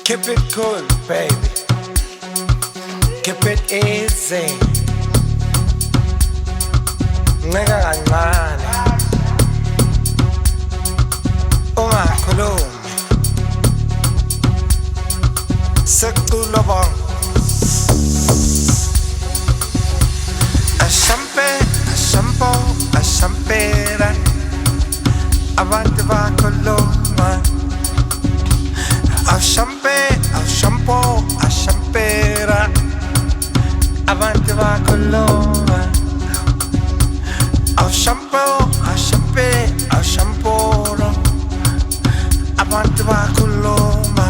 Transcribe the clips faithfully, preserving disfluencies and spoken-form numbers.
Keep it cool, baby. Keep it easy. Nceka kancane. Ungakhulumi. Sekulo bong. Ashampe, ashampo, ashampera. Abantu bakhuluma. Ashampe, ashampo, ashampera. Abantu bakhuluma. Ashampo, ashampe, ashamporo. Abantu bakhuluma.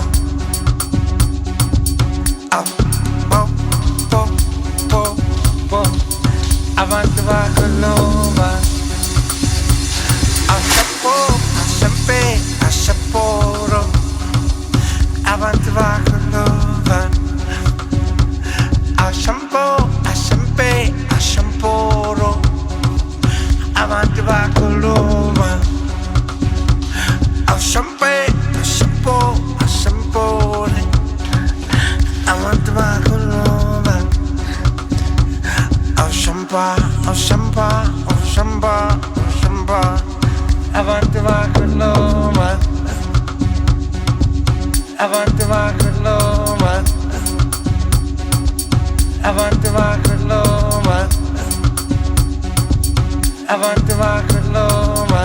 Ah, po, po, po, po. Abantu bakhuluma. Ashampo, ashampe, ashamporo. Abantu bakhuluma. Ashampo, ashampe, ashamporo. Abantu bakhuluma. Ashampe, ashampo, ashampore. Abantu bakhuluma. Ashampa, ashampa, ashampa, ashampa. Abantu bakhuluma. Abantu bakhuluma. Abantu bakhuluma. Abantu bakhuluma.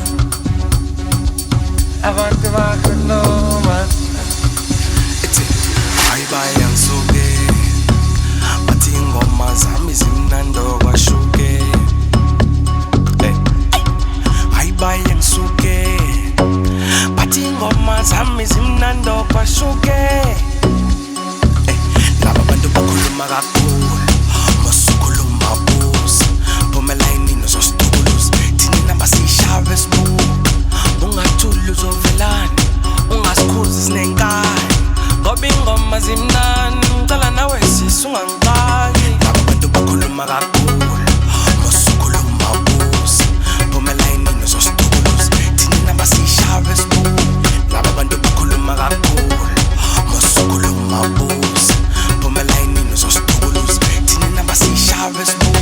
Abantu bakhuluma. Ethi ayibaya ngisuke bathi ingoma zami zimnandi kwashuke. Eh ayibaya ngisuke bathi ingoma zami zimnandi kwashuke. Eh laba bantu bakhuluma kakhulu masukhuluma busa phumela inini zosituluzi thina namba sishave sibuka ungathuli uzovelana ungasikhuzi sinenkani ngoba ingoma zimnani ngicela nawe sisi ungangibaki. Laba bantu bakhuluma kakhulu masukhuluma busa phumela inini zosituluzi thina namba sishave sibuka. Laba bantu bakhuluma kakhulu masukhuluma busa phumela inini zosituluzi thina namba sishave sibuka.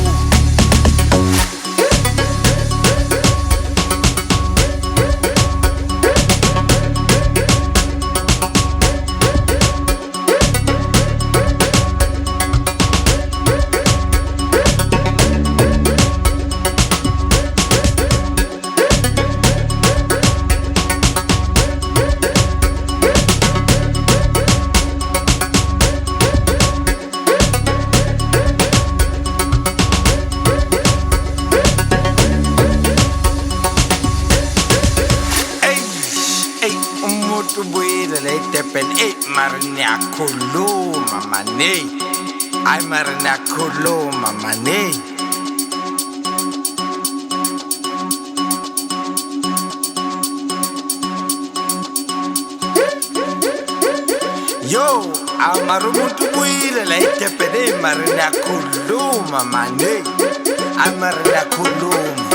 Ubuyile le Durban, eh mara niyakhuluma mane. Ay mara niyakhuluma mane. Yo, amara umuntu ubuyile le Durban, eh mara niyakhuluma mane. Ay mara niyakhuluma.